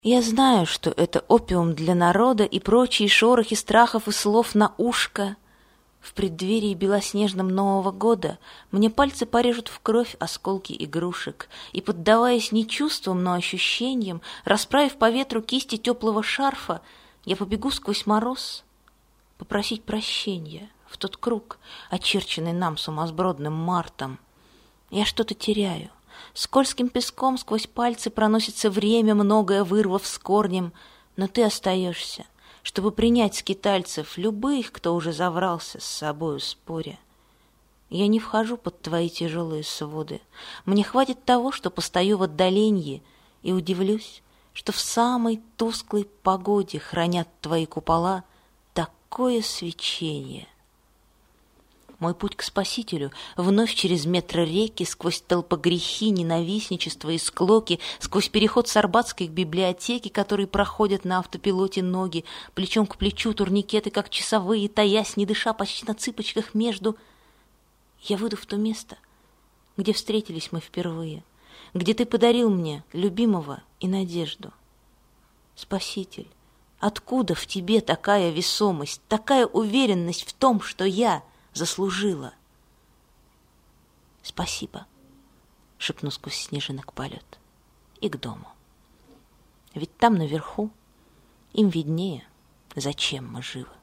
Я знаю, что это опиум для народа и прочие шорохи страхов и слов на ушко. В преддверии белоснежном Нового года мне пальцы порежут в кровь осколки игрушек, и, поддаваясь не чувствам, но ощущениям, расправив по ветру кисти теплого шарфа, я побегу сквозь мороз попросить прощения в тот круг, очерченный нам сумасбродным мартом. Я что-то теряю. Скользким песком сквозь пальцы проносится время, многое вырвав с корнем, но ты остаешься, чтобы принять скитальцев, любых, кто уже заврался с собою споря. Я не вхожу под твои тяжелые своды. Мне хватит того, что постою в отдаленье, и удивлюсь, что в самой тусклой погоде хранят твои купола такое свечение. Мой путь к Спасителю вновь через метро реки, сквозь толпогрехи, ненавистничество и склоки, сквозь переход с Арбатской к библиотеке, которые проходят на автопилоте ноги, плечом к плечу турникеты, как часовые, таясь, не дыша, почти на цыпочках между. Я выйду в то место, где встретились мы впервые, где ты подарил мне любимого и надежду. Спаситель, откуда в тебе такая весомость, такая уверенность в том, что я заслужила? Спасибо, шепну сквозь снежинок полет, и к дому. Ведь там наверху им виднее, зачем мы живы.